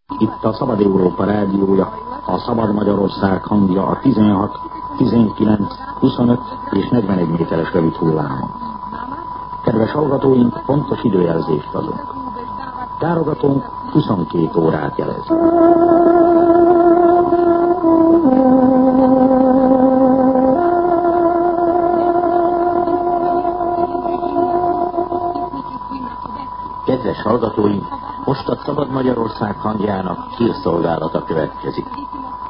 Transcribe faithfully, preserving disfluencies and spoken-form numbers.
Itt a Szabad Európa rádiója, a Szabad Magyarország hangja a tizenhat, tizenkilenc, huszonöt és negyvenegy méteres rövid hullámon. Kedves hallgatóink, pontos időjelzést adunk. Tárogatónk huszonkét órát jelez. Kedves hallgatóink, most a Szabad Magyarország hangjának hírszolgálata következik.